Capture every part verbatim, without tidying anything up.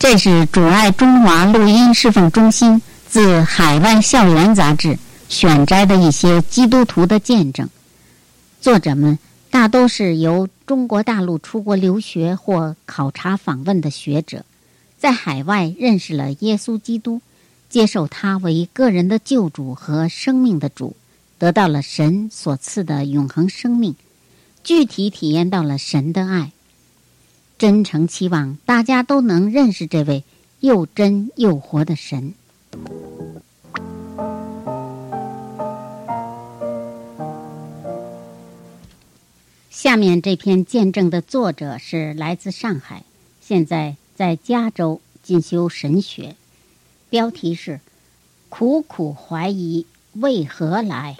这是主爱中华录音侍奉中心自海外校园杂志选摘的一些基督徒的见证。作者们大都是由中国大陆出国留学或考察访问的学者，在海外认识了耶稣基督，接受他为个人的救主和生命的主，得到了神所赐的永恒生命，具体体验到了神的爱。真诚期望大家都能认识这位又真又活的神。下面这篇见证的作者是来自上海，现在在加州进修神学，标题是苦苦怀疑为何来。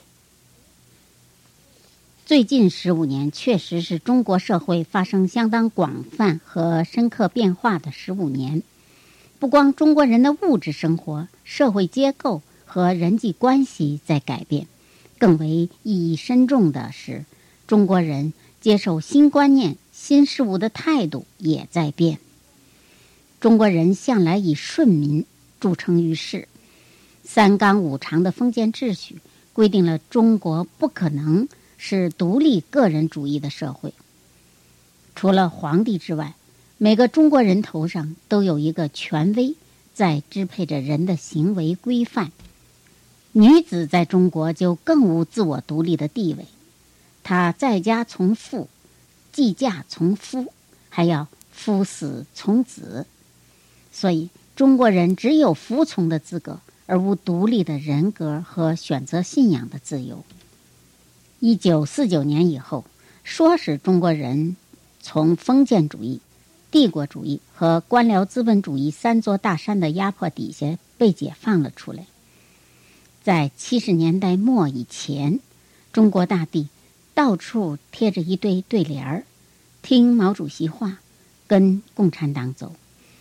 最近十五年确实是中国社会发生相当广泛和深刻变化的十五年。不光中国人的物质生活、社会结构和人际关系在改变，更为意义深重的是，中国人接受新观念、新事物的态度也在变。中国人向来以顺民著称于世，三纲五常的封建秩序规定了中国不可能是独立个人主义的社会。除了皇帝之外，每个中国人头上都有一个权威在支配着人的行为规范。女子在中国就更无自我独立的地位，她在家从父，继嫁从夫，还要夫死从子。所以中国人只有服从的资格，而无独立的人格和选择信仰的自由。一九四九年以后，说是中国人从封建主义、帝国主义和官僚资本主义三座大山的压迫底下被解放了出来。在七十年代末以前，中国大地到处贴着一对对联儿，听毛主席话，跟共产党走。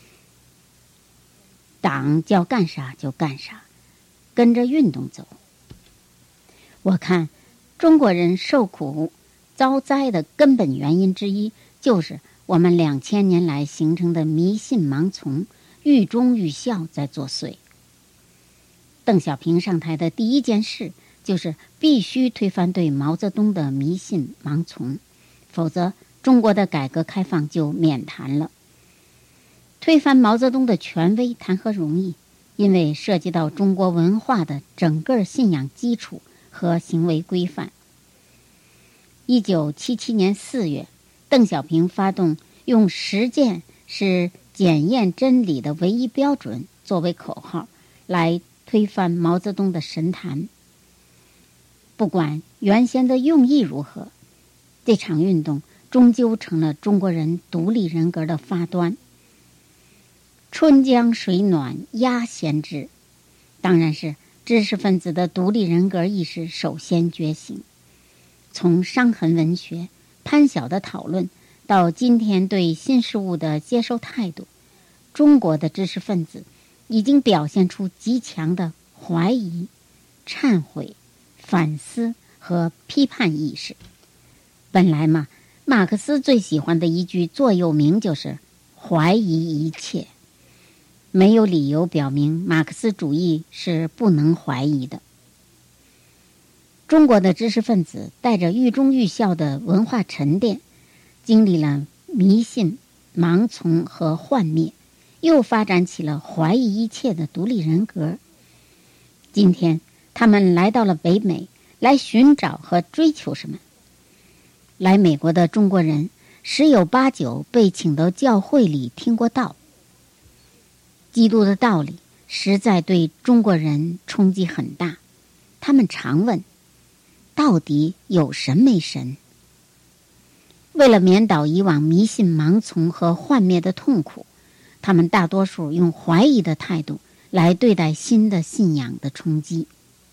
党叫干啥就干啥，跟着运动走。我看中国人受苦遭灾的根本原因之一，就是我们两千年来形成的迷信盲从，寓忠寓孝在作祟。邓小平上台的第一件事，就是必须推翻对毛泽东的迷信盲从，否则中国的改革开放就免谈了。推翻毛泽东的权威谈何容易？因为涉及到中国文化的整个信仰基础和行为规范。一九七七年四月，邓小平发动用实践是检验真理的唯一标准作为口号，来推翻毛泽东的神坛。不管原先的用意如何，这场运动终究成了中国人独立人格的发端。春江水暖鸭先知，当然是知识分子的独立人格意识首先觉醒。从伤痕文学、潘晓的讨论到今天对新事物的接受态度，中国的知识分子已经表现出极强的怀疑、忏悔、反思和批判意识。本来嘛，马克思最喜欢的一句座右铭就是怀疑一切。没有理由表明马克思主义是不能怀疑的。中国的知识分子带着寓忠寓孝的文化沉淀，经历了迷信、盲从和幻灭，又发展起了怀疑一切的独立人格。今天他们来到了北美，来寻找和追求什么？来美国的中国人十有八九被请到教会里听过道。基督的道理实在对中国人冲击很大，他们常问，到底有神没神？为了免导以往迷信盲从和幻灭的痛苦，他们大多数用怀疑的态度来对待新的信仰的冲击。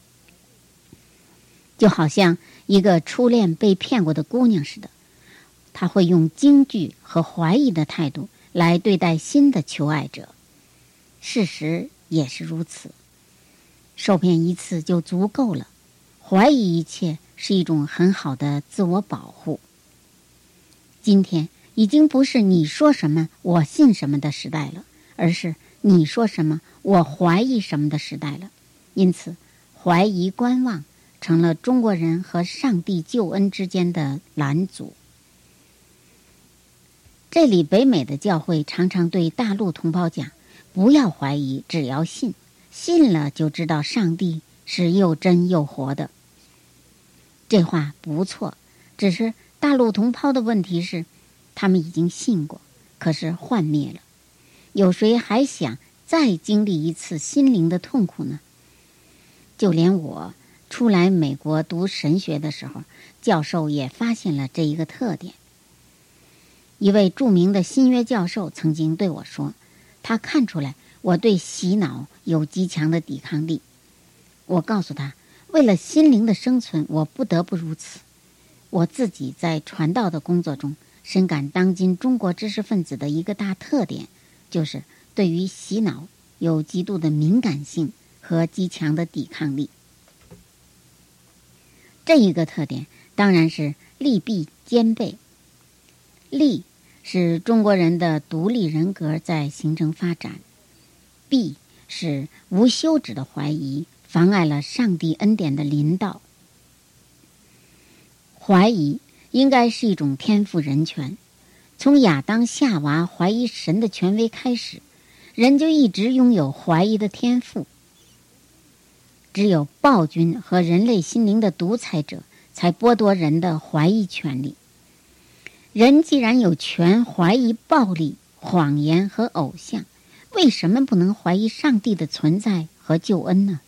就好像一个初恋被骗过的姑娘似的，她会用惊惧和怀疑的态度来对待新的求爱者。事实也是如此，受骗一次就足够了，怀疑一切是一种很好的自我保护。今天已经不是你说什么我信什么的时代了， 而是你说什么我怀疑什么的时代了。因此怀疑观望成了中国人和上帝救恩之间的拦阻。这里北美的教会常常对大陆同胞讲，不要怀疑，只要信，信了就知道上帝是又真又活的。这话不错，只是大陆同胞的问题是，他们已经信过，可是幻灭了。有谁还想再经历一次心灵的痛苦呢？就连我出来美国读神学的时候，教授也发现了这一个特点。一位著名的新约教授曾经对我说，他看出来我对洗脑有极强的抵抗力。我告诉他，为了心灵的生存，我不得不如此。我自己在传道的工作中深感当今中国知识分子的一个大特点，就是对于洗脑有极度的敏感性和极强的抵抗力。这一个特点当然是利弊兼备。利是中国人的独立人格在形成发展，弊是无休止的怀疑妨碍了上帝恩典的临到。怀疑应该是一种天赋人权，从亚当夏娃怀疑神的权威开始，人就一直拥有怀疑的天赋。只有暴君和人类心灵的独裁者才剥夺人的怀疑权利。人既然有权怀疑暴力、谎言和偶像，为什么不能怀疑上帝的存在和救恩呢？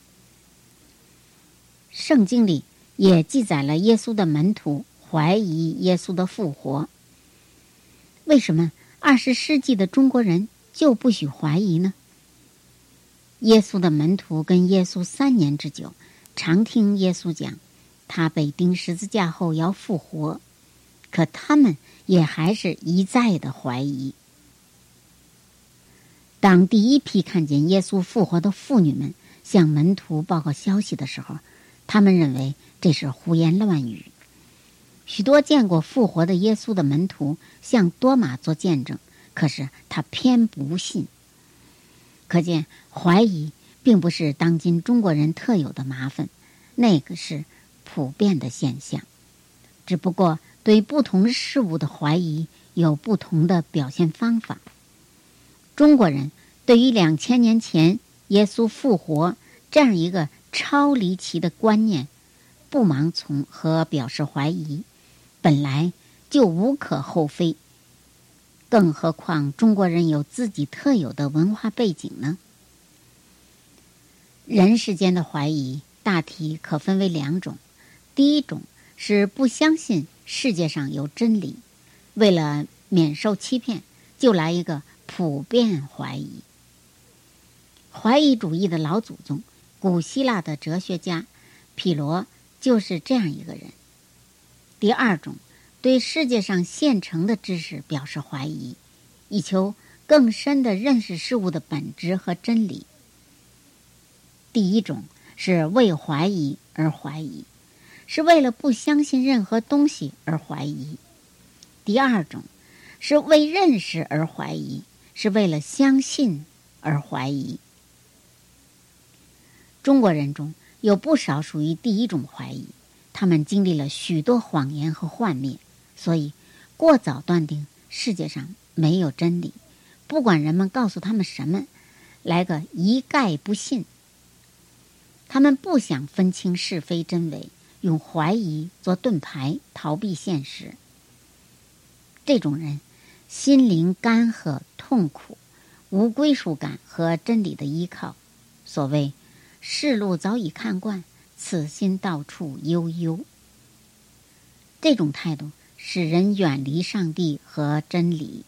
圣经里也记载了耶稣的门徒怀疑耶稣的复活。为什么二十世纪的中国人就不许怀疑呢？耶稣的门徒跟耶稣三年之久，常听耶稣讲他被钉十字架后要复活，可他们也还是一再的怀疑。当第一批看见耶稣复活的妇女们向门徒报告消息的时候，他们认为这是胡言乱语。许多见过复活的耶稣的门徒向多马做见证，可是他偏不信。可见怀疑并不是当今中国人特有的麻烦，那个是普遍的现象。只不过对不同事物的怀疑有不同的表现方法。中国人对于两千年前耶稣复活这样一个超离奇的观念不盲从和表示怀疑，本来就无可厚非，更何况中国人有自己特有的文化背景呢？人世间的怀疑大体可分为两种。第一种是不相信世界上有真理，为了免受欺骗，就来一个普遍怀疑。怀疑主义的老祖宗，古希腊的哲学家毗罗就是这样一个人。第二种，对世界上现成的知识表示怀疑，以求更深地认识事物的本质和真理。第一种是为怀疑而怀疑，是为了不相信任何东西而怀疑。第二种是为认识而怀疑，是为了相信而怀疑。中国人中有不少属于第一种怀疑，他们经历了许多谎言和幻灭，所以过早断定世界上没有真理，不管人们告诉他们什么，来个一概不信。他们不想分清是非真伪，用怀疑做盾牌，逃避现实。这种人心灵干涸痛苦，无归属感和真理的依靠。所谓世路早已看惯，此心到处悠悠。这种态度使人远离上帝和真理。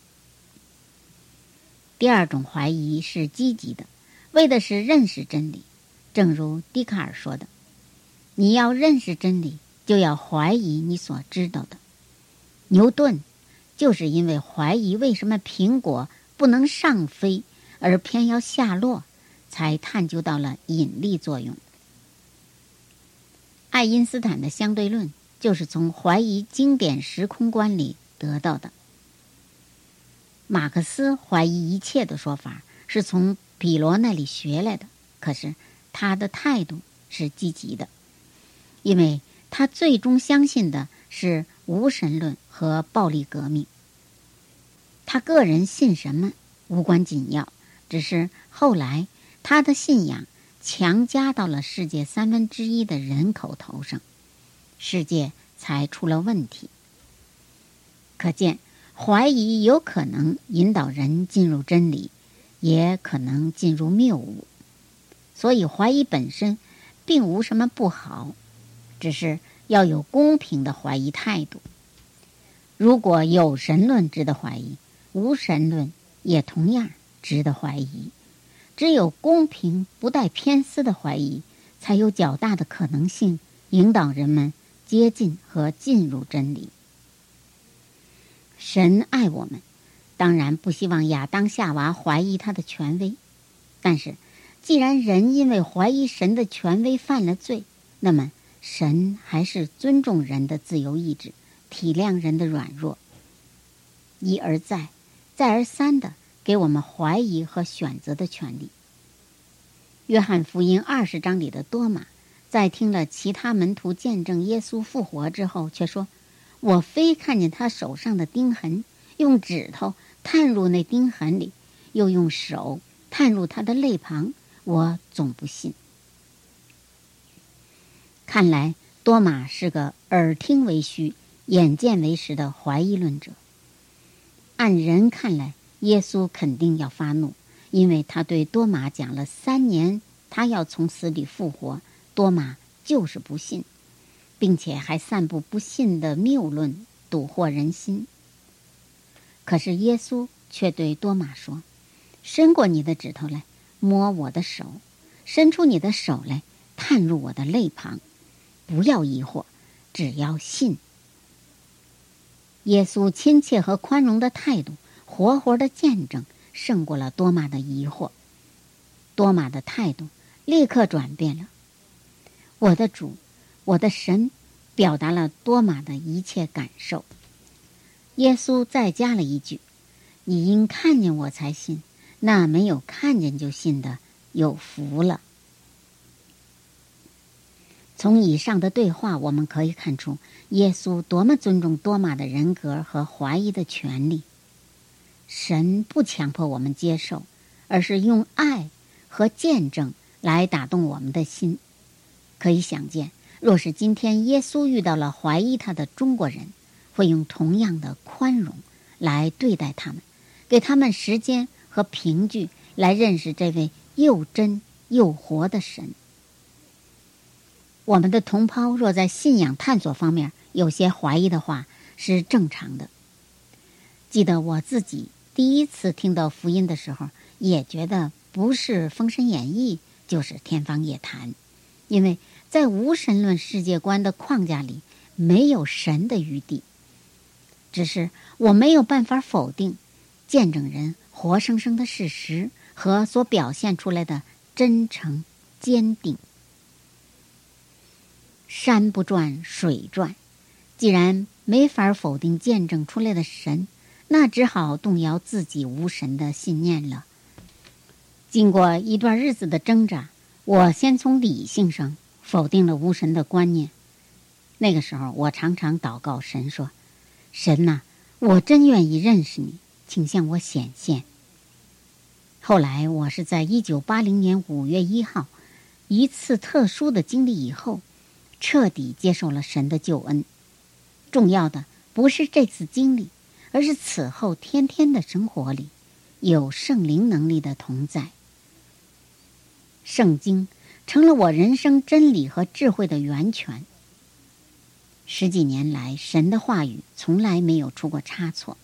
第二种怀疑是积极的，为的是认识真理。正如笛卡尔说的，你要认识真理，就要怀疑你所知道的。牛顿就是因为怀疑为什么苹果不能上飞，而偏要下落，才探究到了引力作用。爱因斯坦的相对论就是从怀疑经典时空观里得到的。马克思怀疑一切的说法是从比罗那里学来的，可是他的态度是积极的，因为他最终相信的是无神论和暴力革命。他个人信什么无关紧要，只是后来他的信仰强加到了世界三分之一的人口头上，世界才出了问题。可见怀疑有可能引导人进入真理，也可能进入谬误。所以怀疑本身并无什么不好，只是要有公平的怀疑态度。如果有神论值得怀疑，无神论也同样值得怀疑。只有公平不带偏私的怀疑，才有较大的可能性引导人们接近和进入真理。神爱我们，当然不希望亚当夏娃怀疑他的权威，但是既然人因为怀疑神的权威犯了罪，那么神还是尊重人的自由意志，体谅人的软弱，一而再再而三地给我们怀疑和选择的权利。约翰福音二十章里的多马，在听了其他门徒见证耶稣复活之后，却说：我非看见他手上的钉痕，用指头探入那钉痕里，又用手探入他的肋旁，我总不信。看来多马是个耳听为虚，眼见为实的怀疑论者。按人看来，耶稣肯定要发怒，因为他对多马讲了三年他要从死里复活，多马就是不信，并且还散布不信的谬论，蛊惑人心。可是耶稣却对多马说：伸过你的指头来，摸我的手，伸出你的手来，探入我的肋旁，不要疑惑，只要信。耶稣亲切和宽容的态度，活活的见证胜过了多马的疑惑。多马的态度立刻转变了。我的主，我的神，表达了多马的一切感受。耶稣再加了一句：你因看见我才信，那没有看见就信的有福了。从以上的对话我们可以看出，耶稣多么尊重多马的人格和怀疑的权利。神不强迫我们接受，而是用爱和见证来打动我们的心。可以想见，若是今天耶稣遇到了怀疑他的中国人，会用同样的宽容来对待他们，给他们时间和凭据来认识这位又真又活的神。我们的同胞若在信仰探索方面有些怀疑的话，是正常的。记得我自己第一次听到福音的时候，也觉得不是《封神演义》就是天方夜谭，因为在无神论世界观的框架里，没有神的余地。只是我没有办法否定见证人活生生的事实和所表现出来的真诚坚定。山不转水转，既然没法否定见证出来的神，那只好动摇自己无神的信念了。经过一段日子的挣扎，我先从理性上否定了无神的观念。那个时候我常常祷告神说：神呐、啊，我真愿意认识你，请向我显现。后来我是在一九八零年五月一号一次特殊的经历以后，彻底接受了神的救恩。重要的不是这次经历，而是此后天天的生活里有圣灵能力的同在。圣经成了我人生真理和智慧的源泉。十几年来，神的话语从来没有出过差错。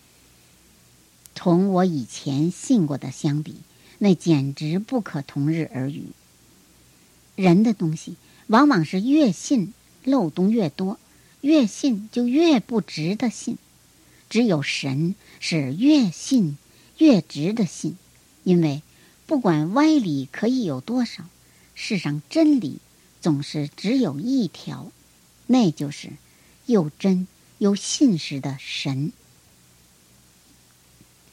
同我以前信过的相比，那简直不可同日而语。人的东西往往是越信漏洞越多，越信就越不值得信。只有神是越信越值得信，因为不管歪理可以有多少，世上真理总是只有一条，那就是又真又信实的神。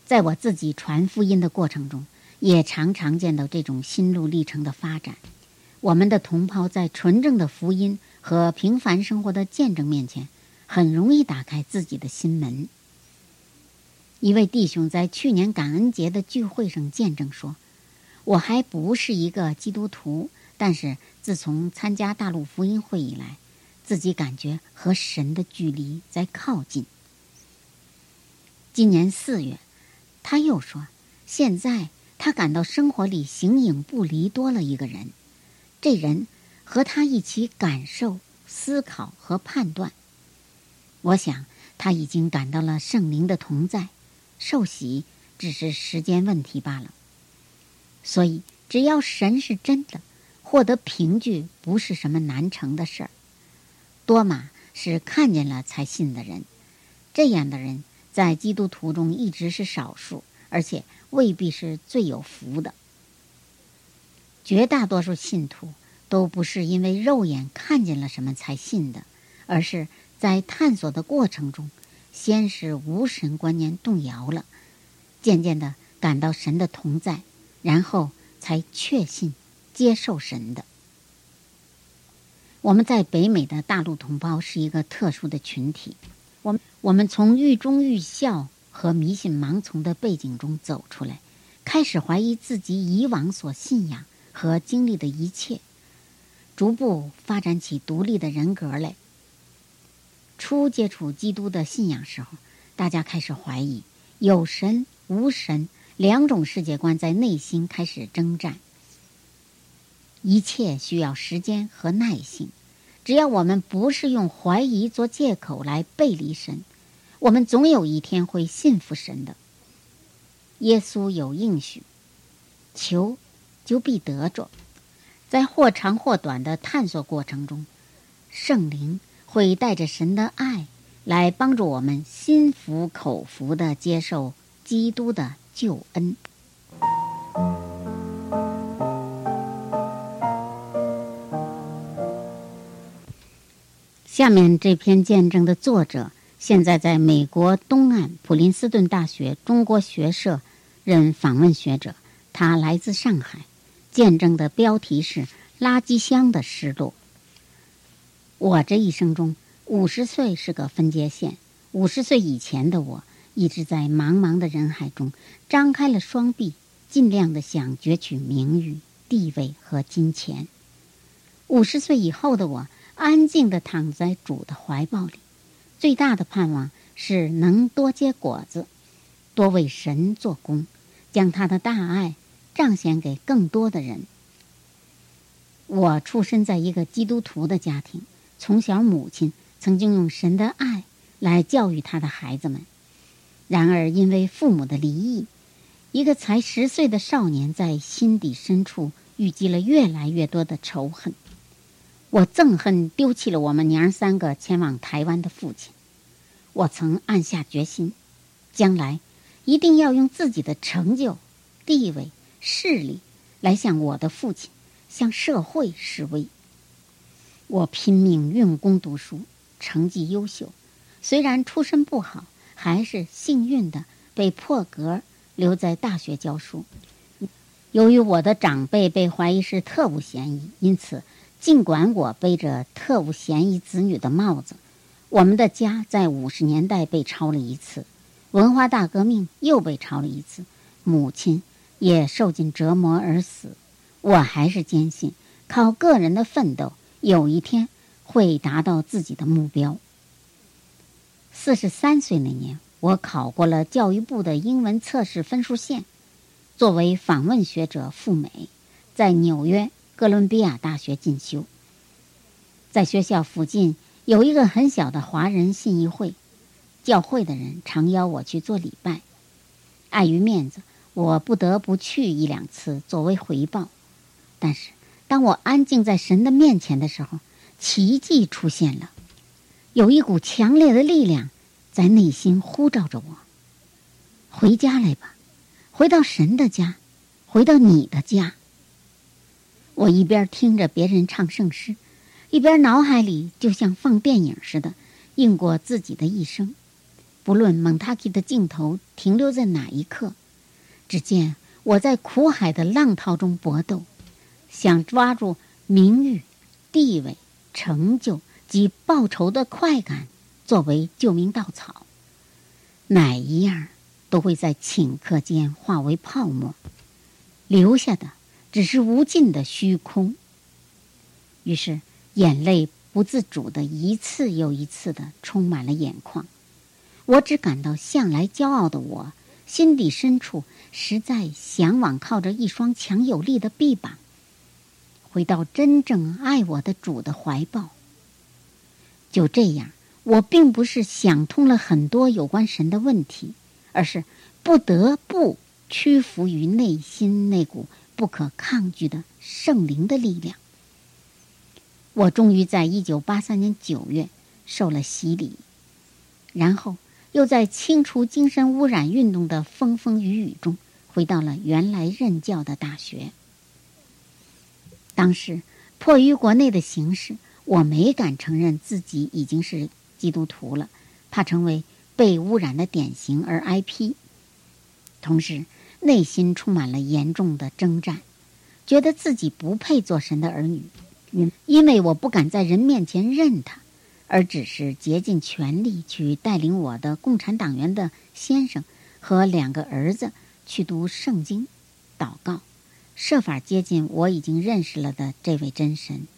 在我自己传福音的过程中，也常常见到这种心路历程的发展。我们的同胞在纯正的福音和平凡生活的见证面前，很容易打开自己的心门。一位弟兄在去年感恩节的聚会上见证说，我还不是一个基督徒，但是自从参加大陆福音会以来，自己感觉和神的距离在靠近。今年四月，他又说，现在他感到生活里形影不离多了一个人，这人和他一起感受、思考和判断。我想他已经感到了圣灵的同在，受洗只是时间问题罢了。所以只要神是真的，获得凭据不是什么难成的事儿。多玛是看见了才信的人，这样的人在基督徒中一直是少数，而且未必是最有福的。绝大多数信徒都不是因为肉眼看见了什么才信的，而是在探索的过程中，先是无神观念动摇了，渐渐地感到神的同在，然后才确信接受神的。我们在北美的大陆同胞是一个特殊的群体，我们我们从狱中狱校和迷信盲从的背景中走出来，开始怀疑自己以往所信仰和经历的一切，逐步发展起独立的人格来。初接触基督的信仰时候，大家开始怀疑有神无神两种世界观在内心开始征战。一切需要时间和耐性，只要我们不是用怀疑做借口来背离神，我们总有一天会信服神的。耶稣有应许，求就必得着。在或长或短的探索过程中，圣灵会带着神的爱来帮助我们心服口服地接受基督的救恩。下面这篇见证的作者现在在美国东岸普林斯顿大学中国学社任访问学者，他来自上海。见证的标题是垃圾箱的失落。我这一生中，五十岁是个分界线。五十岁以前的我，一直在茫茫的人海中张开了双臂，尽量的想攫取名誉、地位和金钱。五十岁以后的我，安静地躺在主的怀抱里，最大的盼望是能多结果子，多为神做工，将他的大爱彰显给更多的人。我出生在一个基督徒的家庭，从小母亲曾经用神的爱来教育他的孩子们。然而因为父母的离异，一个才十岁的少年在心底深处郁积了越来越多的仇恨。我憎恨丢弃了我们娘三个前往台湾的父亲。我曾暗下决心，将来一定要用自己的成就、地位、势力来向我的父亲、向社会示威。我拼命用功读书，成绩优秀，虽然出身不好，还是幸运的被破格留在大学教书。由于我的长辈被怀疑是特务嫌疑，因此尽管我背着特务嫌疑子女的帽子，我们的家在五十年代被抄了一次，文化大革命又被抄了一次，母亲也受尽折磨而死。我还是坚信，靠个人的奋斗，有一天会达到自己的目标。四十三岁那年，我考过了教育部的英文测试分数线，作为访问学者赴美，在纽约哥伦比亚大学进修。在学校附近有一个很小的华人信义会，教会的人常邀我去做礼拜。碍于面子，我不得不去一两次作为回报。但是当我安静在神的面前的时候，奇迹出现了。有一股强烈的力量在内心呼召着我，回家来吧，回到神的家，回到你的家。我一边听着别人唱圣诗，一边脑海里就像放电影似的映过自己的一生。 不论蒙塔基的镜头停留在哪一刻，只见我在苦海的浪涛中搏斗，想抓住名誉、地位、成就及报仇的快感作为救命稻草，哪一样都会在顷刻间化为泡沫，留下的只是无尽的虚空。于是眼泪不自主地一次又一次地充满了眼眶。我只感到向来骄傲的我，心底深处实在向往靠着一双强有力的臂膀，回到真正爱我的主的怀抱。就这样，我并不是想通了很多有关神的问题，而是不得不屈服于内心那股不可抗拒的圣灵的力量。我终于在一九八三年九月受了洗礼，然后又在清除精神污染运动的风风雨雨中回到了原来任教的大学。当时迫于国内的形势，我没敢承认自己已经是基督徒了，怕成为被污染的典型而挨批。同时内心充满了严重的征战，觉得自己不配做神的儿女，因为我不敢在人面前认他，而只是竭尽全力去带领我的共产党员的先生和两个儿子去读圣经、祷告，设法接近我已经认识了的这位真神。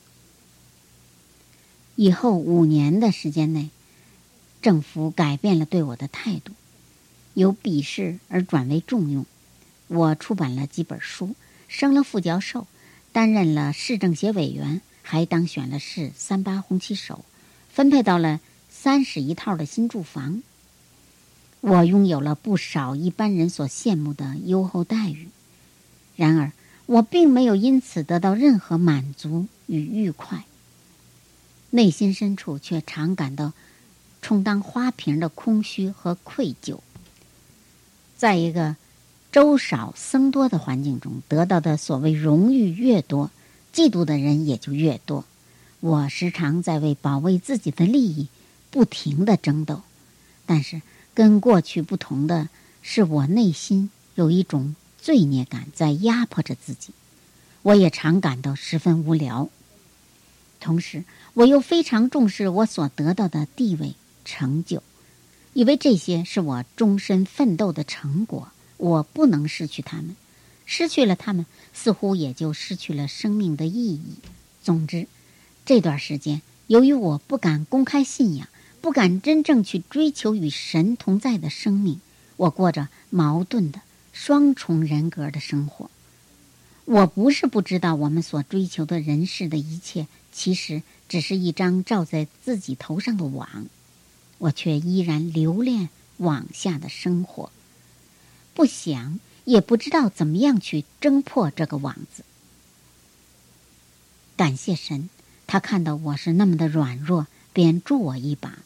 以后五年的时间内，政府改变了对我的态度，由鄙视而转为重用。我出版了几本书，升了副教授，担任了市政协委员，还当选了市三八红旗手，分配到了三室一套的新住房。我拥有了不少一般人所羡慕的优厚待遇。然而我并没有因此得到任何满足与愉快，内心深处却常感到充当花瓶的空虚和愧疚。在一个粥少僧多的环境中得到的所谓荣誉越多，嫉妒的人也就越多。我时常在为保卫自己的利益不停地争斗，但是跟过去不同的是，我内心有一种罪孽感在压迫着自己。我也常感到十分无聊，同时我又非常重视我所得到的地位成就，以为这些是我终身奋斗的成果，我不能失去它们，失去了它们似乎也就失去了生命的意义。总之，这段时间由于我不敢公开信仰，不敢真正去追求与神同在的生命，我过着矛盾的双重人格的生活。我不是不知道我们所追求的人世的一切其实只是一张罩在自己头上的网，我却依然留恋网下的生活，不想也不知道怎么样去挣破这个网子。感谢神，他看到我是那么的软弱，便助我一把。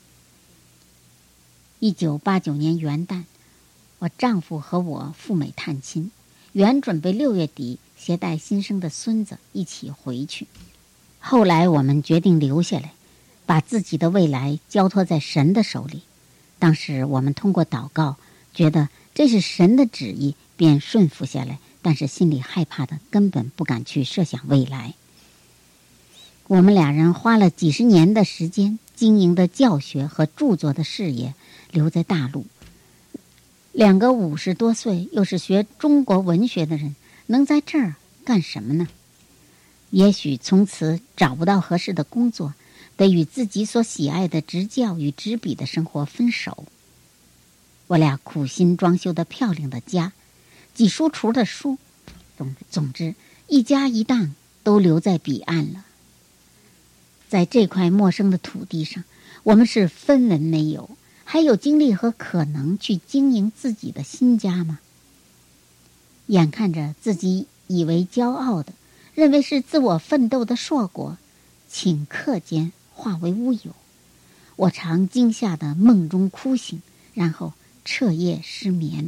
一九八九年元旦，我丈夫和我赴美探亲，原准备六月底携带新生的孙子一起回去。后来我们决定留下来，把自己的未来交托在神的手里。当时我们通过祷告觉得这是神的旨意，便顺服下来，但是心里害怕的根本不敢去设想未来。我们俩人花了几十年的时间经营的教学和著作的事业留在大陆。两个五十多岁又是学中国文学的人，能在这儿干什么呢？也许从此找不到合适的工作，得与自己所喜爱的执教与执笔的生活分手。我俩苦心装修的漂亮的家，几书橱的书，总总之一家一档都留在彼岸了。在这块陌生的土地上，我们是分文没有，还有精力和可能去经营自己的新家吗？眼看着自己以为骄傲的，认为是自我奋斗的硕果，顷刻间化为乌有。我常惊吓的梦中哭醒，然后彻夜失眠。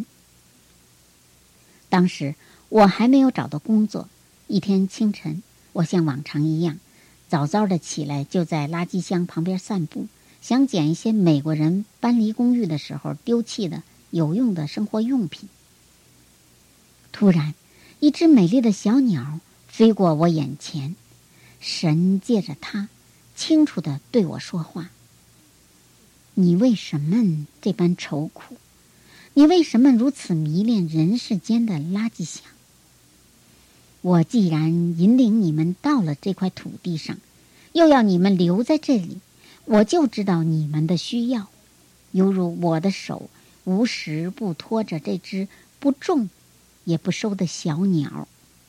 当时我还没有找到工作，一天清晨，我像往常一样早早的起来，就在垃圾箱旁边散步， 想捡一些美国人搬离公寓的时候丢弃的有用的生活用品。突然，一只美丽的小鸟飞过我眼前，神借着它清楚地对我说话：你为什么这般愁苦？你为什么如此迷恋人世间的垃圾箱？我既然引领你们到了这块土地上，又要你们留在这里，我就知道你们的需要，犹如我的手无时不拖着这只不种也不收的小鸟。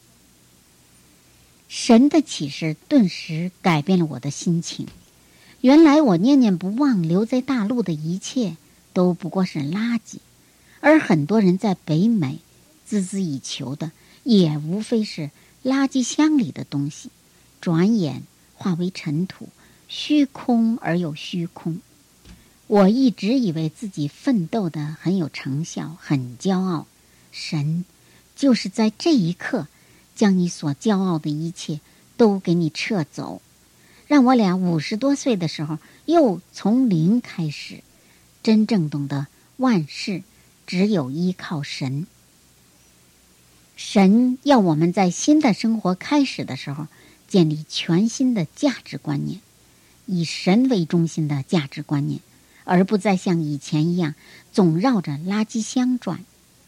神的启示顿时改变了我的心情。原来我念念不忘留在大陆的一切都不过是垃圾，而很多人在北美孜孜以求的也无非是垃圾箱里的东西，转眼化为尘土，虚空而又虚空。我一直以为自己奋斗得很有成效，很骄傲。神就是在这一刻将你所骄傲的一切都给你撤走，让我俩五十多岁的时候又从零开始，真正懂得万事只有依靠神。神要我们在新的生活开始的时候建立全新的价值观念，以神为中心的价值观念，而不再像以前一样总绕着垃圾箱转。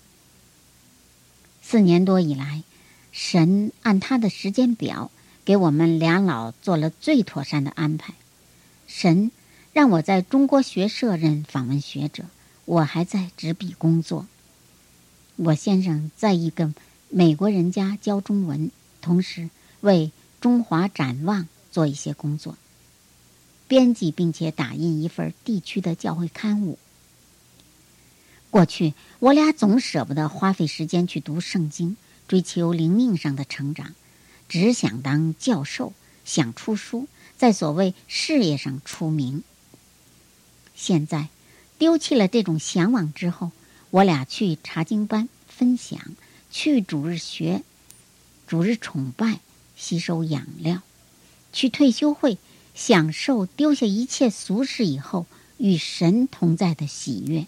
四年多以来，神按他的时间表给我们俩老做了最妥善的安排。神让我在中国学社任访问学者，我还在执笔工作。我先生在一个美国人家教中文，同时为中华展望做一些工作，编辑并且打印一份地区的教会刊物。过去我俩总舍不得花费时间去读圣经，追求灵命上的成长，只想当教授，想出书，在所谓事业上出名。现在丢弃了这种向往之后，我俩去查经班分享，去主日学、主日崇拜吸收养料，去退休会享受丢下一切俗事以后与神同在的喜悦。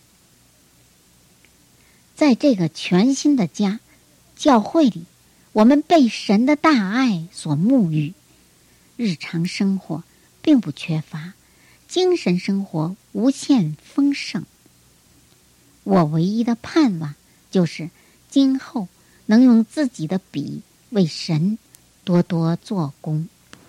在这个全新的家教会里，我们被神的大爱所沐浴，日常生活并不缺乏，精神生活无限丰盛。我唯一的盼望就是今后能用自己的笔为神多多做工。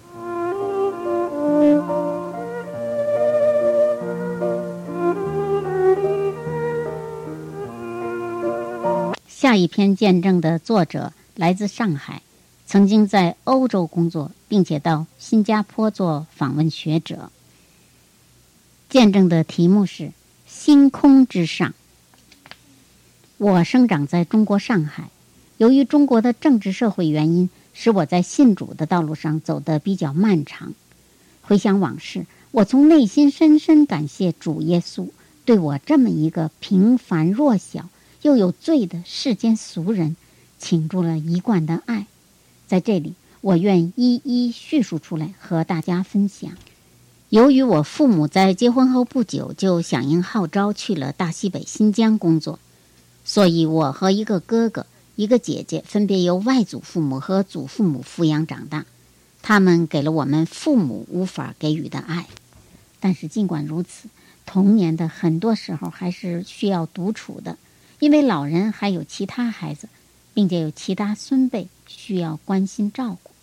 下一篇见证的作者来自上海，曾经在欧洲工作，并且到新加坡做访问学者。见证的题目是星空之上。我生长在中国上海，由于中国的政治社会原因，使我在信主的道路上走得比较漫长。回想往事，我从内心深深感谢主耶稣对我这么一个平凡弱小又有罪的世间俗人倾注了一贯的爱。在这里，我愿一一叙述出来和大家分享。由于我父母在结婚后不久就响应号召去了大西北新疆工作，所以我和一个哥哥、一个姐姐分别由外祖父母和祖父母抚养长大。他们给了我们父母无法给予的爱。但是尽管如此，童年的很多时候还是需要独处的，因为老人还有其他孩子，并且有其他孙辈需要关心照顾。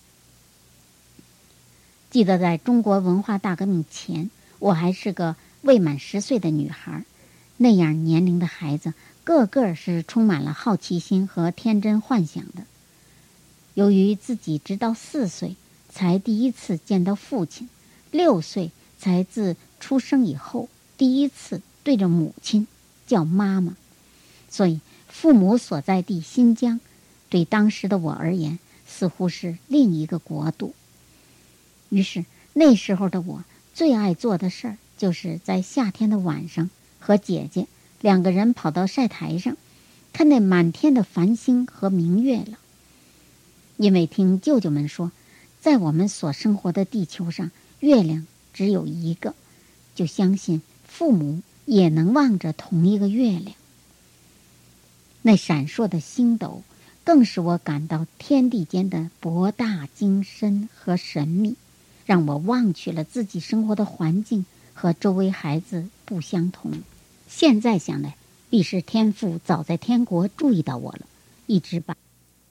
记得在中国文化大革命前，我还是个未满十岁的女孩，那样年龄的孩子个个是充满了好奇心和天真幻想的。由于自己直到四岁才第一次见到父亲，六岁才自出生以后第一次对着母亲叫妈妈，所以父母所在地新疆对当时的我而言似乎是另一个国度。于是那时候的我最爱做的事儿，就是在夏天的晚上和姐姐两个人跑到晒台上，看那满天的繁星和明月了。因为听舅舅们说，在我们所生活的地球上，月亮只有一个， 就相信父母也能望着同一个月亮。那闪烁的星斗更使我感到天地间的博大精深和神秘，让我忘去了自己生活的环境和周围孩子不相同。现在想来，必是天父早在天国注意到我了，一直把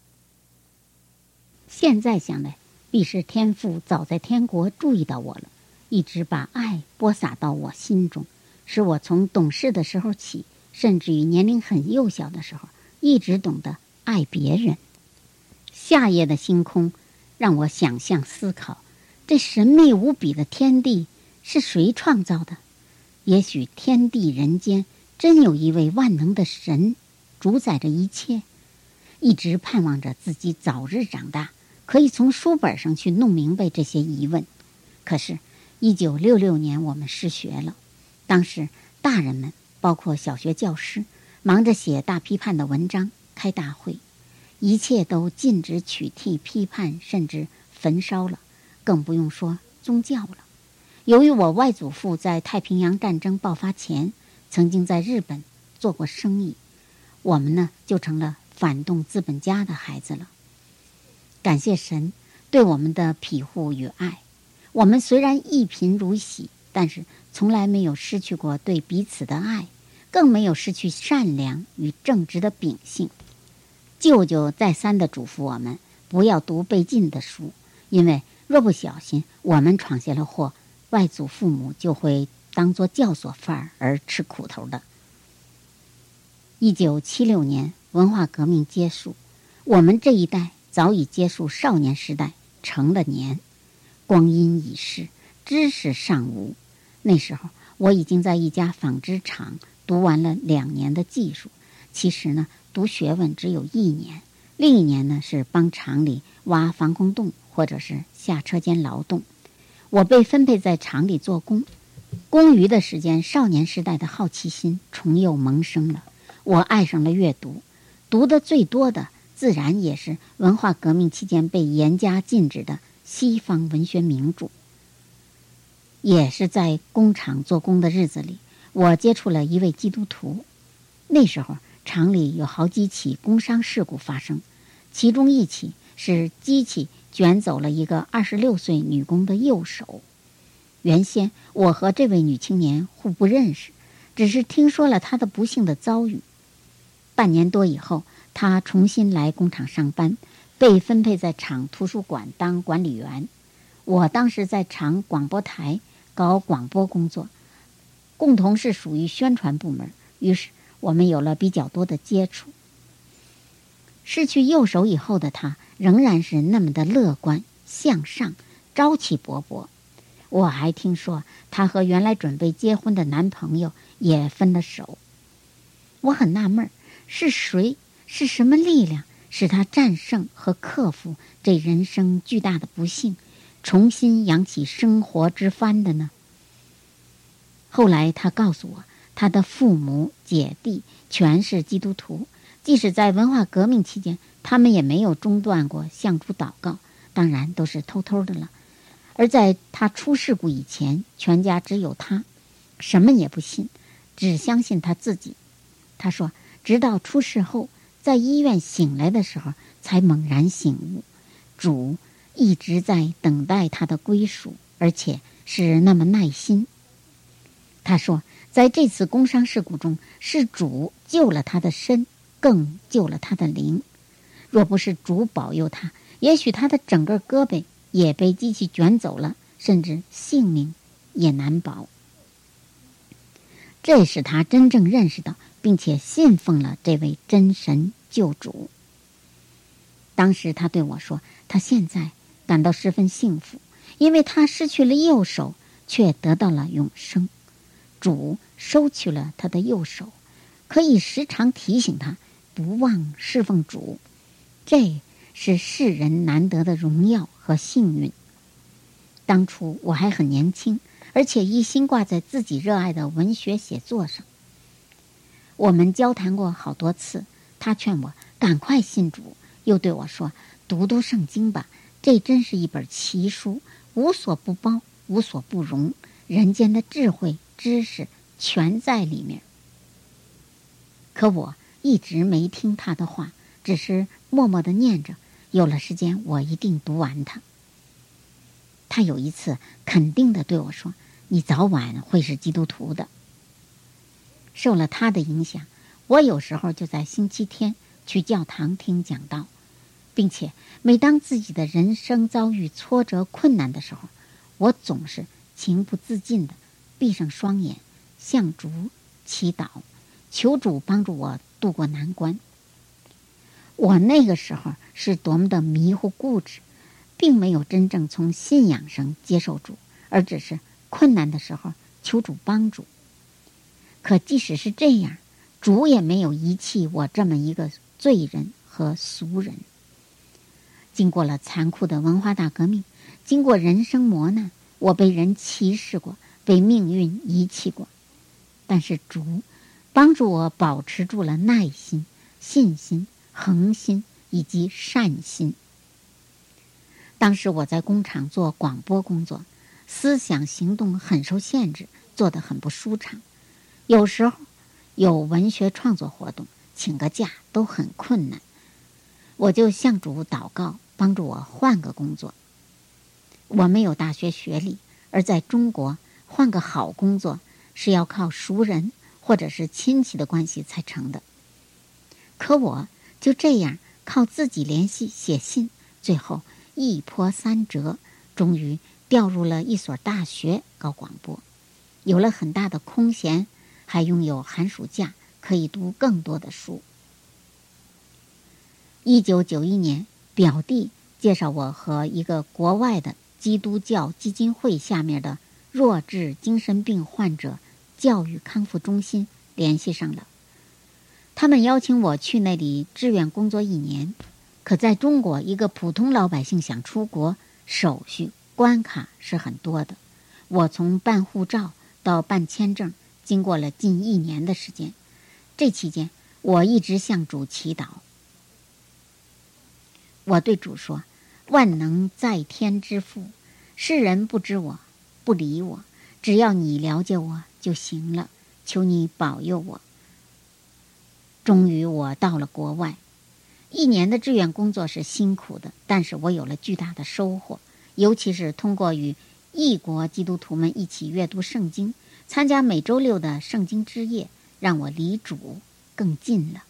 现在想来，必是天父早在天国注意到我了，一直把爱播撒到我心中，使我从懂事的时候起，甚至于年龄很幼小的时候，一直懂得爱别人。夏夜的星空让我想象思考，这神秘无比的天地是谁创造的？也许天地人间真有一位万能的神主宰着一切。一直盼望着自己早日长大，可以从书本上去弄明白这些疑问。可是一九六六年我们失学了，当时大人们包括小学教师忙着写大批判的文章，开大会，一切都禁止取缔批判，甚至焚烧了，更不用说宗教了。由于我外祖父在太平洋战争爆发前曾经在日本做过生意，我们呢就成了反动资本家的孩子了。感谢神对我们的庇护与爱，我们虽然一贫如洗，但是从来没有失去过对彼此的爱，更没有失去善良与正直的秉性。舅舅再三地嘱咐我们不要读背禁的书，因为若不小心我们闯下了祸，外祖父母就会当作教唆犯而吃苦头的。一九七六年文化革命结束，我们这一代早已结束少年时代，成了年。光阴已逝，知识尚无。那时候我已经在一家纺织厂读完了两年的技术，其实呢读学问只有一年，另一年呢是帮厂里挖防空洞或者是下车间劳动。我被分配在厂里做工，工余的时间，少年时代的好奇心重又萌生了。我爱上了阅读，读的最多的自然也是文化革命期间被严加禁止的西方文学名著。也是在工厂做工的日子里，我接触了一位基督徒。那时候厂里有好几起工伤事故发生，其中一起是机器卷走了一个二十六岁女工的右手。原先我和这位女青年互不认识，只是听说了她的不幸的遭遇。半年多以后，她重新来工厂上班，被分配在厂图书馆当管理员。我当时在厂广播台搞广播工作，共同是属于宣传部门，于是我们有了比较多的接触。失去右手以后的她仍然是那么的乐观向上，朝气勃勃。我还听说她和原来准备结婚的男朋友也分了手。我很纳闷，是谁，是什么力量使她战胜和克服这人生巨大的不幸，重新扬起生活之帆的呢？后来她告诉我，她的父母姐弟全是基督徒，即使在文化革命期间，他们也没有中断过向主祷告，当然都是偷偷的了。而在他出事故以前，全家只有他，什么也不信，只相信他自己。他说，直到出事后，在医院醒来的时候，才猛然醒悟，主一直在等待他的归属，而且是那么耐心。他说，在这次工伤事故中，是主救了他的身，更救了他的灵。若不是主保佑他，也许他的整个胳膊也被机器卷走了，甚至性命也难保。这使他真正认识到并且信奉了这位真神救主。当时他对我说，他现在感到十分幸福，因为他失去了右手，却得到了永生。主收去了他的右手，可以时常提醒他不忘侍奉主，这是世人难得的荣耀和幸运。当初我还很年轻，而且一心挂在自己热爱的文学写作上。我们交谈过好多次，他劝我赶快信主，又对我说，读读圣经吧，这真是一本奇书，无所不包，无所不容， 人间的智慧、知识全在里面。可我一直没听他的话，只是默默地念着，有了时间我一定读完它。他有一次肯定地对我说，你早晚会是基督徒的。受了他的影响，我有时候就在星期天去教堂听讲道，并且每当自己的人生遭遇挫折困难的时候，我总是情不自禁地闭上双眼，向主祈祷，求主帮助我度过难关。我那个时候是多么的迷糊固执，并没有真正从信仰上接受主，而只是困难的时候求主帮助。可即使是这样，主也没有遗弃我这么一个罪人和俗人。经过了残酷的文化大革命，经过人生磨难，我被人歧视过，被命运遗弃过，但是主帮助我保持住了耐心、信心、恒心以及善心。当时我在工厂做广播工作，思想行动很受限制，做得很不舒畅。有时候有文学创作活动，请个假都很困难。我就向主祷告，帮助我换个工作。我没有大学学历，而在中国换个好工作是要靠熟人或者是亲戚的关系才成的。可我就这样靠自己联系写信，最后一波三折，终于调入了一所大学搞广播，有了很大的空闲，还拥有寒暑假，可以读更多的书。一九九一年，表弟介绍我和一个国外的基督教基金会下面的弱智精神病患者教育康复中心联系上了。他们邀请我去那里志愿工作一年，可在中国，一个普通老百姓想出国，手续关卡是很多的。我从办护照到办签证，经过了近一年的时间。这期间，我一直向主祈祷。我对主说，万能在天之父，世人不知我，不理我，只要你了解我就行了，求你保佑我。终于我到了国外，一年的志愿工作是辛苦的，但是我有了巨大的收获，尤其是通过与异国基督徒们一起阅读圣经，参加每周六的圣经之夜，让我离主更近了。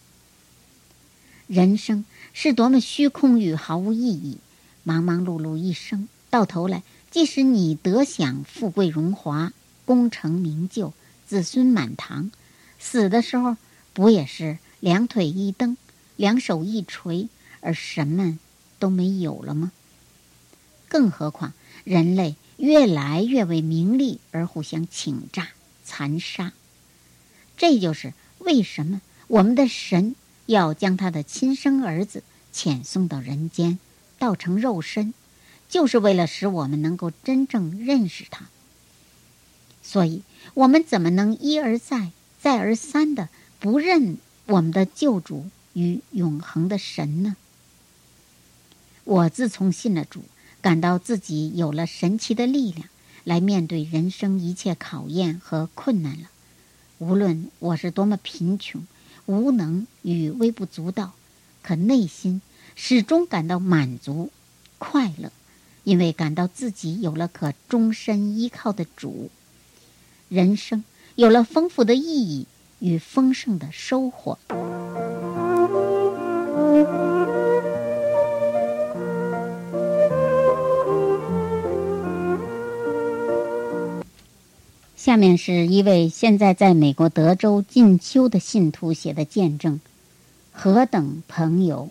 人生是多么虚空与毫无意义，忙忙碌碌一生，到头来，即使你得享富贵荣华，功成名就，子孙满堂，死的时候不也是两腿一蹬，两手一垂，而什么都没有了吗？更何况人类越来越为名利而互相倾轧残杀。这就是为什么我们的神要将他的亲生儿子遣送到人间，道成肉身，就是为了使我们能够真正认识他。所以我们怎么能一而再再而三的不认我们的救主与永恒的神呢？我自从信了主，感到自己有了神奇的力量来面对人生一切考验和困难了。无论我是多么贫穷、无能与微不足道，可内心始终感到满足、快乐，因为感到自己有了可终身依靠的主，人生有了丰富的意义与丰盛的收获。下面是一位现在在美国德州进修的信徒写的见证：何等朋友！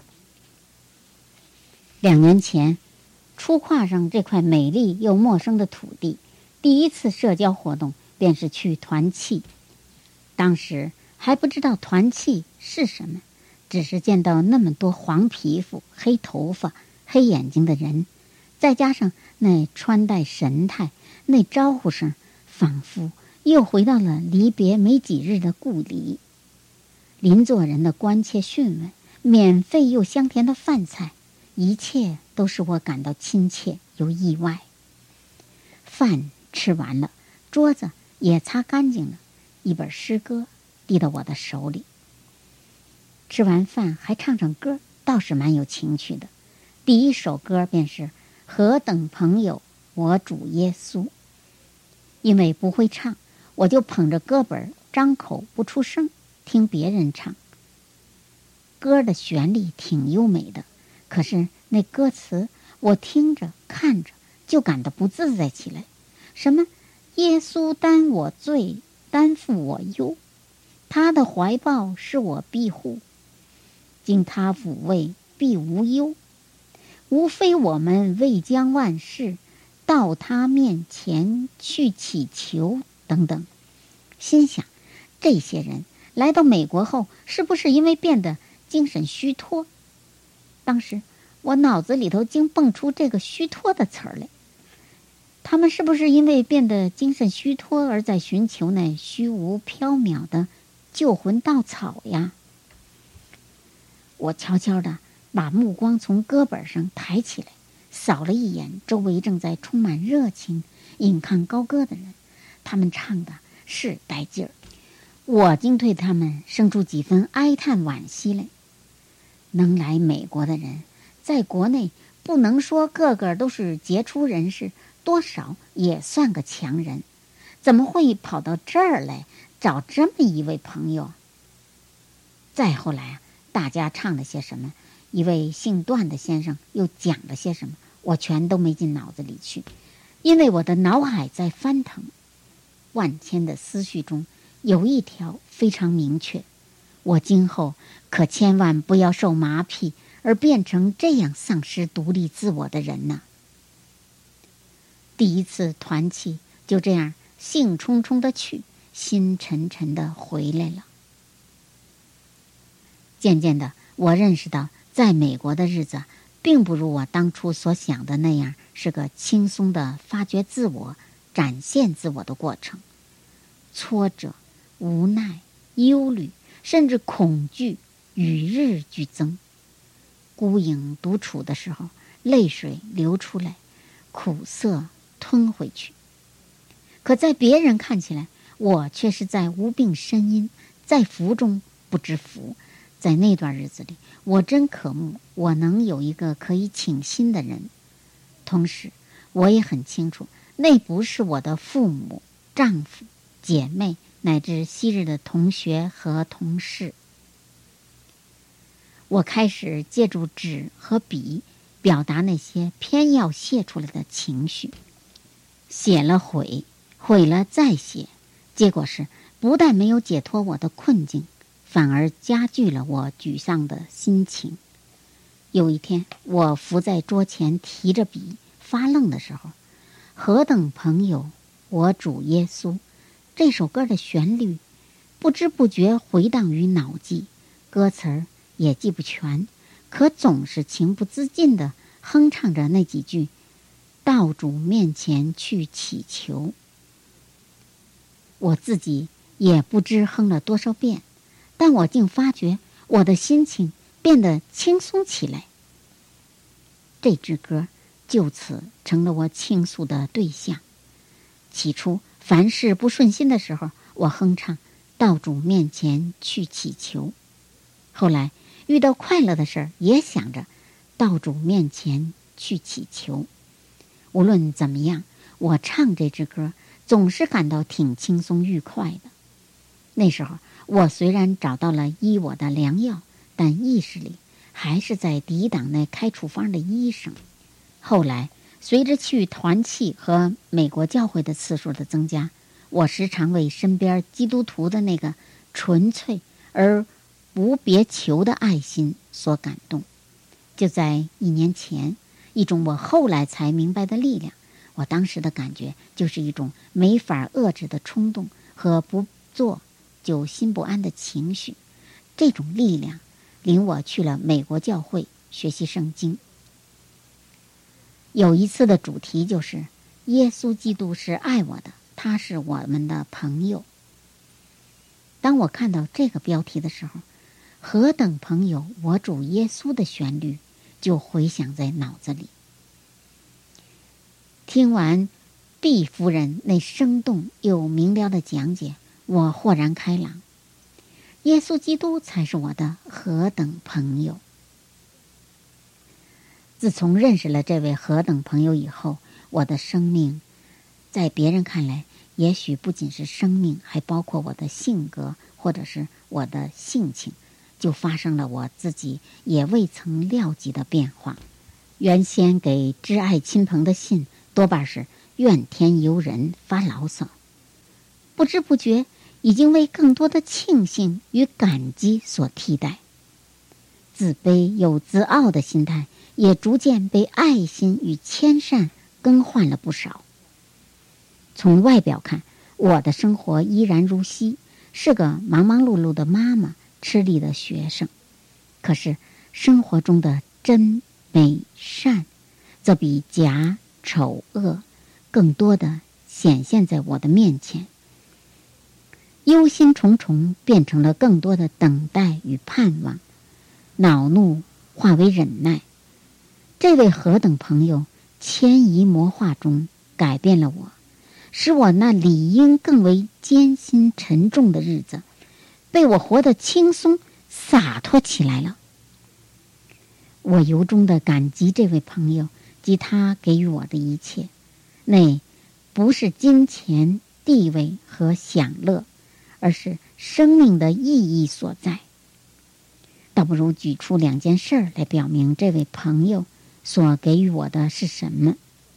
两年前，初跨上这块美丽又陌生的土地，第一次社交活动便是去团契。当时还不知道团契是什么，只是见到那么多黄皮肤、黑头发、黑眼睛的人，再加上那穿戴神态、那招呼声，仿佛又回到了离别没几日的故里。邻座人的关切讯问，免费又香甜的饭菜，一切都使我感到亲切又意外。饭吃完了，桌子也擦干净了，一本诗歌递到我的手里。吃完饭还唱唱歌，倒是蛮有情趣的。第一首歌便是何等朋友，我主耶稣。因为不会唱，我就捧着歌本张口不出声，听别人唱。歌的旋律挺优美的，可是那歌词我听着看着就感到不自在起来。什么耶稣担我罪，担负我忧，他的怀抱是我庇护，经他抚慰必无忧，无非我们未将万事到他面前去祈求等等。心想，这些人来到美国后是不是因为变得精神虚脱？当时我脑子里头竟蹦出这个虚脱的词儿来。他们是不是因为变得精神虚脱而在寻求那虚无缥缈的救魂稻草呀？我悄悄地把目光从歌本上抬起来，扫了一眼周围正在充满热情引吭高歌的人，他们唱的是带劲儿，我竟对他们生出几分哀叹惋惜来。能来美国的人，在国内不能说个个都是杰出人士，多少也算个强人，怎么会跑到这儿来找这么一位朋友？再后来啊，大家唱了些什么，一位姓段的先生又讲了些什么，我全都没进脑子里去，因为我的脑海在翻腾。万千的思绪中有一条非常明确，我今后可千万不要受麻痹而变成这样丧失独立自我的人呢。第一次团契就这样兴冲冲的去，心沉沉的回来了。渐渐的，我认识到在美国的日子并不如我当初所想的那样是个轻松的发掘自我、展现自我的过程。挫折、无奈、忧虑，甚至恐惧与日俱增。孤影独处的时候，泪水流出来，苦涩吞回去。可在别人看起来，我却是在无病呻吟，在福中不知福。在那段日子里，我真渴慕我能有一个可以倾心的人。同时我也很清楚，那不是我的父母、丈夫、姐妹，乃至昔日的同学和同事。我开始借助纸和笔表达那些偏要泄出来的情绪，写了毁，毁了再写，结果是不但没有解脱我的困境，反而加剧了我沮丧的心情。有一天，我伏在桌前提着笔发愣的时候，何等朋友，我主耶稣，这首歌的旋律不知不觉回荡于脑际，歌词儿也记不全，可总是情不自禁地哼唱着那几句到主面前去祈求。我自己也不知哼了多少遍，但我竟发觉我的心情变得轻松起来。这支歌就此成了我倾诉的对象。起初凡事不顺心的时候，我哼唱到主面前去祈求，后来遇到快乐的事儿，也想着到主面前去祈求。无论怎么样，我唱这支歌总是感到挺轻松愉快的。那时候我虽然找到了医我的良药，但意识里还是在抵挡那开处方的医生。后来随着去团契和美国教会的次数的增加，我时常为身边基督徒的那个纯粹而无别求的爱心所感动。就在一年前，一种我后来才明白的力量，我当时的感觉就是一种没法遏制的冲动和不做就心不安的情绪。这种力量领我去了美国教会学习圣经。有一次的主题就是耶稣基督是爱我的，他是我们的朋友。当我看到这个标题的时候，何等朋友，我主耶稣的旋律就回响在脑子里。听完毕夫人那生动又明了的讲解，我豁然开朗。耶稣基督才是我的何等朋友！自从认识了这位何等朋友以后，我的生命在别人看来也许不仅是生命，还包括我的性格或者是我的性情，就发生了我自己也未曾料及的变化。原先给挚爱亲朋的信多半是怨天尤人，发牢骚，不知不觉已经为更多的庆幸与感激所替代。自卑又自傲的心态也逐渐被爱心与谦善更换了不少。从外表看，我的生活依然如昔，是个忙忙碌碌的妈妈，吃力的学生。可是生活中的真美善，则比假丑恶更多的显现在我的面前。忧心忡忡变成了更多的等待与盼望，恼怒化为忍耐。这位何等朋友迁移魔化中改变了我，使我那理应更为艰辛沉重的日子被我活得轻松洒脱起来了。我由衷地感激这位朋友及他给予我的一切，那不是金钱、地位和享乐，而是生命的意义所在。倒不如举出两件事儿来表明这位朋友所给予我的是什么。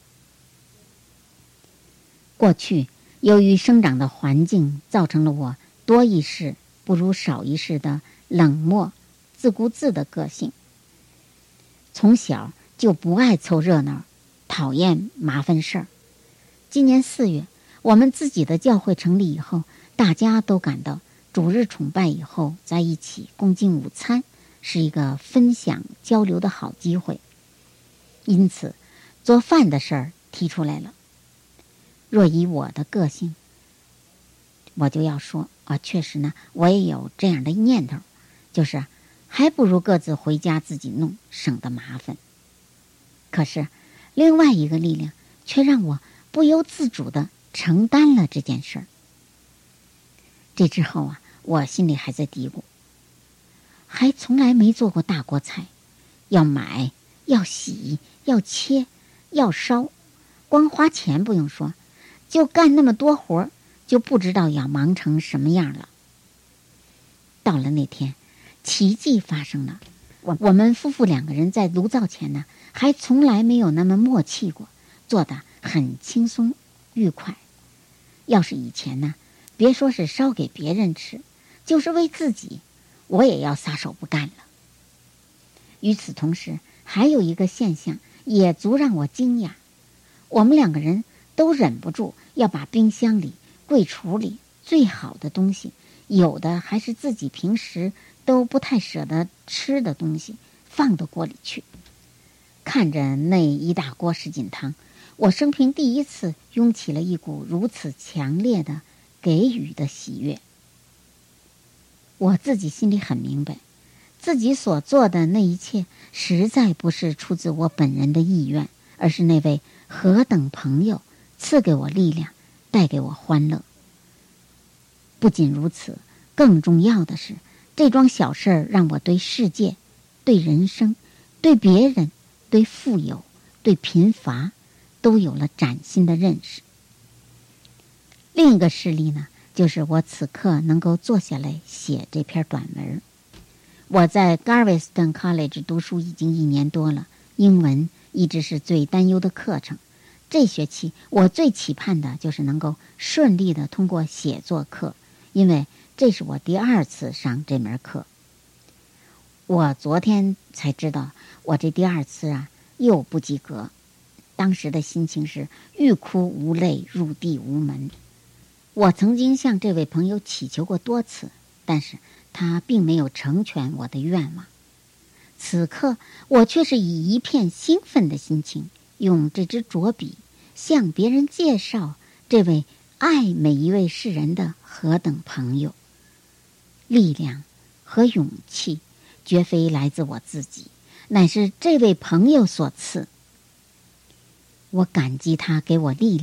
过去由于生长的环境造成了我多一事不如少一事的冷漠自顾自的个性，从小就不爱凑热闹，讨厌麻烦事儿。今年四月，我们自己的教会成立以后，大家都感到主日崇拜以后在一起共进午餐是一个分享交流的好机会，因此做饭的事儿提出来了。若以我的个性，我就要说啊，确实呢，我也有这样的念头，就是还不如各自回家自己弄，省得麻烦。可是另外一个力量却让我不由自主地承担了这件事儿。这之后啊，我心里还在嘀咕，还从来没做过大锅菜，要买，要洗，要切，要烧，光花钱不用说，就干那么多活，就不知道要忙成什么样了。到了那天，奇迹发生了，我我们夫妇两个人在炉灶前呢，还从来没有那么默契过，做得很轻松愉快。要是以前呢，别说是烧给别人吃，就是为自己，我也要撒手不干了。与此同时，还有一个现象也足让我惊讶，我们两个人都忍不住要把冰箱里、柜橱里最好的东西，有的还是自己平时都不太舍得吃的东西，放到锅里去。看着那一大锅什锦汤，我生平第一次涌起了一股如此强烈的给予的喜悦。我自己心里很明白，自己所做的那一切实在不是出自我本人的意愿，而是那位何等朋友赐给我力量，带给我欢乐。不仅如此，更重要的是，这桩小事儿让我对世界、对人生、对别人、对富有、对贫乏都有了崭新的认识。另一个事例呢，就是我此刻能够坐下来写这篇短文。我在 Galveston College 读书已经一年多了，英文一直是最担忧的课程。这学期我最期盼的就是能够顺利的通过写作课，因为这是我第二次上这门课。我昨天才知道，我这第二次啊又不及格。当时的心情是欲哭无泪，入地无门。我曾经向这位朋友祈求过多次，但是他并没有成全我的愿望。此刻我却是以一片兴奋的心情，用这支拙笔向别人介绍这位爱每一位世人的何等朋友。力量和勇气绝非来自我自己，乃是这位朋友所赐。我感激他给我力量，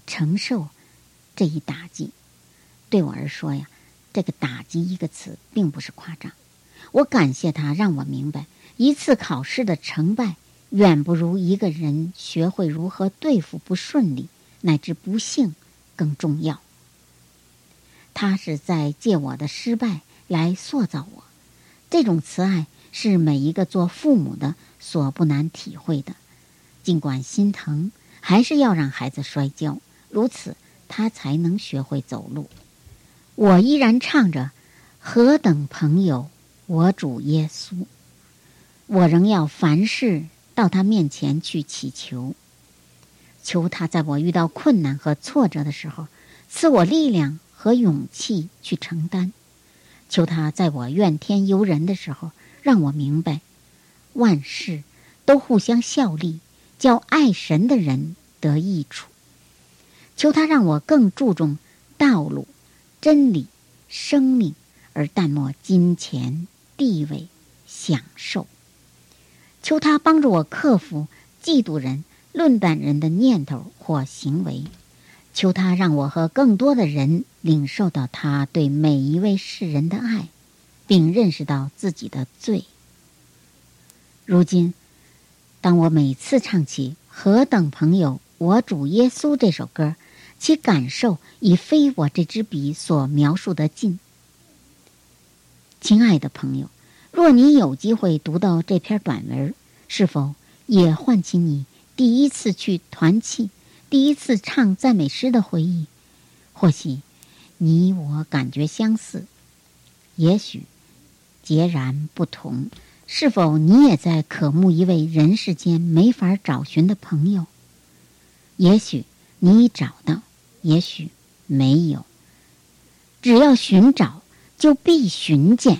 承受这一打击。对我而说呀，这个打击一个词并不是夸张。我感谢他，让我明白一次考试的成败远不如一个人学会如何对付不顺利乃至不幸更重要。他是在借我的失败来塑造我，这种慈爱是每一个做父母的所不难体会的。尽管心疼，还是要让孩子摔跤，如此他才能学会走路。我依然唱着何等朋友我主耶稣，我仍要凡事到他面前去祈求，求他在我遇到困难和挫折的时候赐我力量和勇气去承担，求他在我怨天尤人的时候让我明白万事都互相效力，叫爱神的人得益处。求他让我更注重道路、真理、生命，而淡漠金钱、地位、享受。求他帮助我克服嫉妒人、论断人的念头或行为。求他让我和更多的人领受到他对每一位世人的爱，并认识到自己的罪。如今，当我每次唱起何等朋友我主耶稣这首歌，其感受已非我这支笔所描述的尽。亲爱的朋友，若你有机会读到这篇短文，是否也唤起你第一次去团契、第一次唱赞美诗的回忆？或许你我感觉相似，也许截然不同。是否你也在渴慕一位人世间没法找寻的朋友？也许你已找到，也许没有。只要寻找，就必寻见。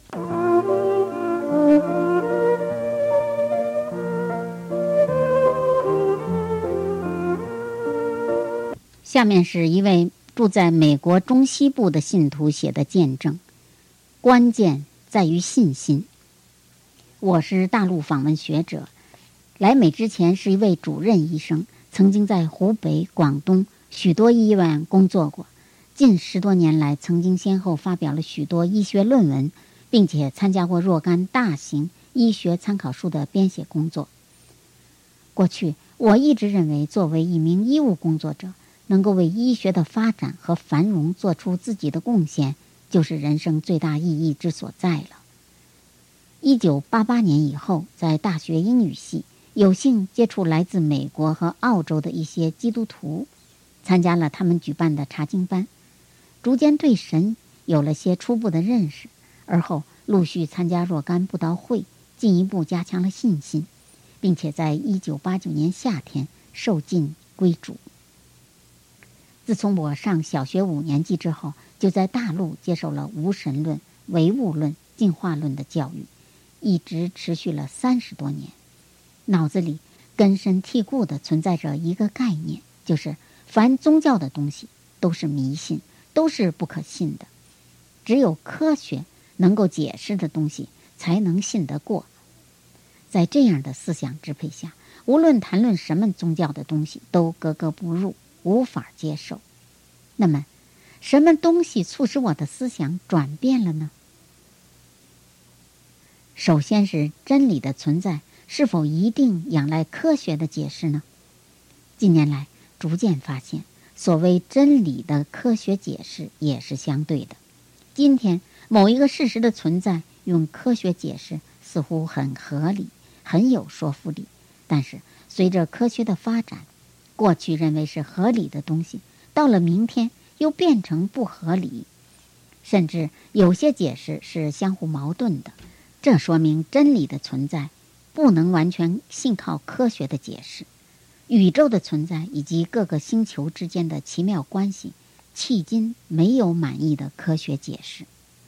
下面是一位住在美国中西部的信徒写的见证，关键在于信心。我是大陆访问学者，来美之前是一位主任医生，曾经在湖北、广东许多医院工作过，近十多年来曾经先后发表了许多医学论文，并且参加过若干大型医学参考书的编写工作。过去我一直认为，作为一名医务工作者，能够为医学的发展和繁荣做出自己的贡献，就是人生最大意义之所在了。一九八八年以后，在大学英语系有幸接触来自美国和澳洲的一些基督徒，参加了他们举办的查经班，逐渐对神有了些初步的认识，而后陆续参加若干布道会，进一步加强了信心，并且在一九八九年夏天受浸归主。自从我上小学五年级之后，就在大陆接受了无神论、唯物论、进化论的教育，一直持续了三十多年。脑子里根深蒂固地存在着一个概念，就是凡宗教的东西都是迷信，都是不可信的，只有科学能够解释的东西才能信得过。在这样的思想支配下，无论谈论什么宗教的东西都格格不入，无法接受。那么什么东西促使我的思想转变了呢？首先是真理的存在是否一定仰赖科学的解释呢？近年来逐渐发现，所谓真理的科学解释也是相对的。今天某一个事实的存在用科学解释似乎很合理，很有说服力，但是随着科学的发展，过去认为是合理的东西，到了明天又变成不合理，甚至有些解释是相互矛盾的。这说明真理的存在不能完全信靠科学的解释。宇宙的存在以及各个星球之间的奇妙关系，迄今没有满意的科学解释。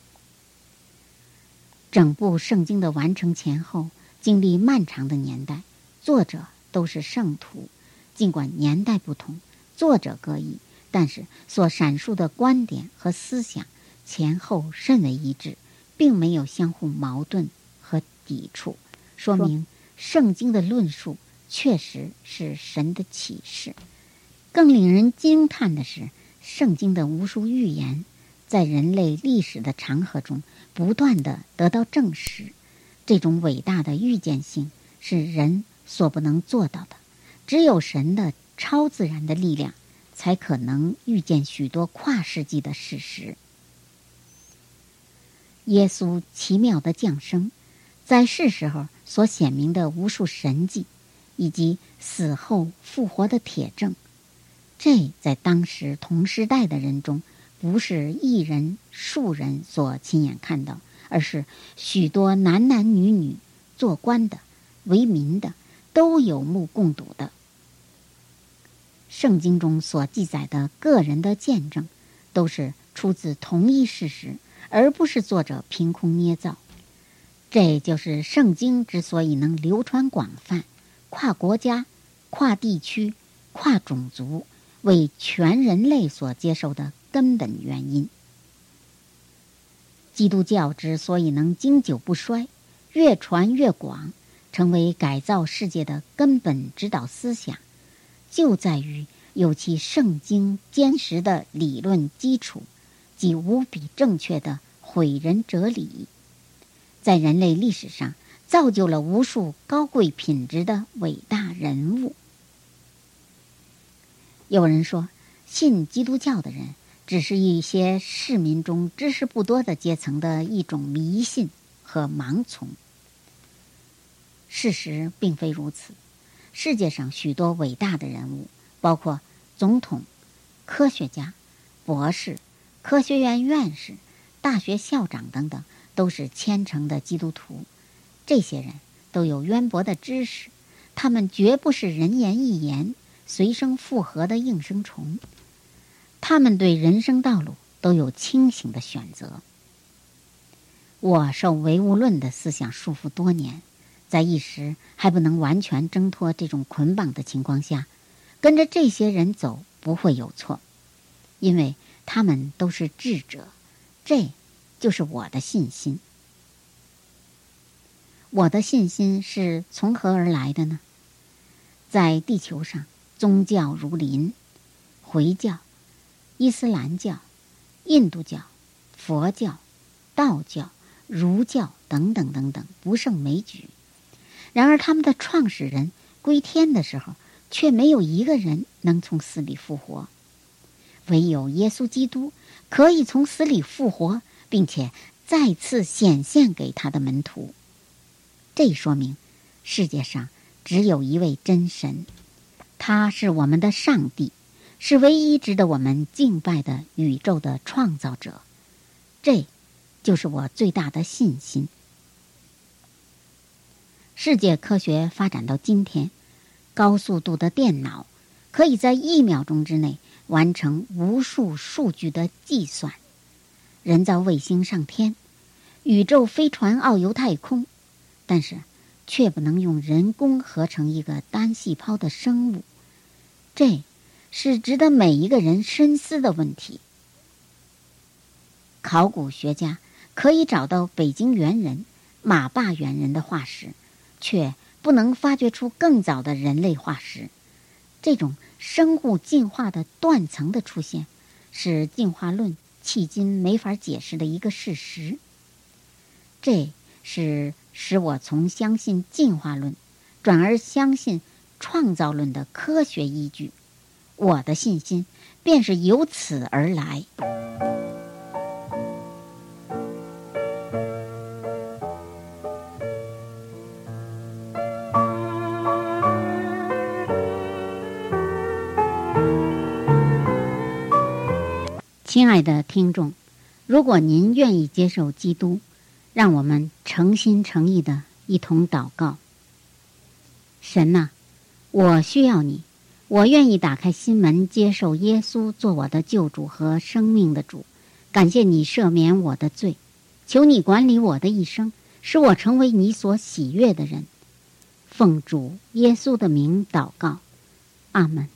整部圣经的完成前后经历漫长的年代，作者都是圣徒，尽管年代不同，作者各异，但是所阐述的观点和思想前后甚为一致，并没有相互矛盾和抵触，说明圣经的论述确实是神的启示。 更令人惊叹的是，圣经的无数预言在人类历史的长河中不断地得到证实。这种伟大的预见性是人所不能做到的，只有神的超自然的力量才可能预见许多跨世纪的事实。耶稣奇妙的降生，在世时候所显明的无数神迹，以及死后复活的铁证，这在当时同时代的人中，不是一人数人所亲眼看到，而是许多男男女女，做官的、为民的，都有目共睹的。圣经中所记载的个人的见证，都是出自同一事实，而不是作者凭空捏造。这就是圣经之所以能流传广泛，跨国家、跨地区、跨种族，为全人类所接受的根本原因。基督教之所以能经久不衰，越传越广，成为改造世界的根本指导思想，就在于有其圣经坚实的理论基础及无比正确的毁人哲理，在人类历史上造就了无数高贵品质的伟大人物。有人说，信基督教的人只是一些市民中知识不多的阶层的一种迷信和盲从。事实并非如此，世界上许多伟大的人物，包括总统、科学家、博士、科学院院士、大学校长等等，都是虔诚的基督徒。这些人都有渊博的知识，他们绝不是人言亦言、随声附和的应声虫。他们对人生道路都有清醒的选择。我受唯物论的思想束缚多年，在一时还不能完全挣脱这种捆绑的情况下，跟着这些人走不会有错，因为他们都是智者。这就是我的信心。我的信心是从何而来的呢？在地球上，宗教如林，回教、伊斯兰教、印度教、佛教、道教、儒教等等等等，不胜枚举。然而他们的创始人归天的时候，却没有一个人能从死里复活。唯有耶稣基督可以从死里复活，并且再次显现给他的门徒。这说明世界上只有一位真神，他是我们的上帝，是唯一值得我们敬拜的宇宙的创造者。这就是我最大的信心。世界科学发展到今天，高速度的电脑可以在一秒钟之内完成无数数据的计算，人造卫星上天，宇宙飞船遨游太空，但是却不能用人工合成一个单细胞的生物。这是值得每一个人深思的问题。考古学家可以找到北京猿人、马坝猿人的化石，却不能发掘出更早的人类化石。这种生物进化的断层的出现，是进化论迄今没法解释的一个事实。这是使我从相信进化论转而相信创造论的科学依据。我的信心便是由此而来。亲爱的听众，如果您愿意接受基督，让我们诚心诚意的一同祷告。神呐，我需要你，我愿意打开心门，接受耶稣做我的救主和生命的主。感谢你赦免我的罪，求你管理我的一生，使我成为你所喜悦的人。奉主耶稣的名祷告，阿们。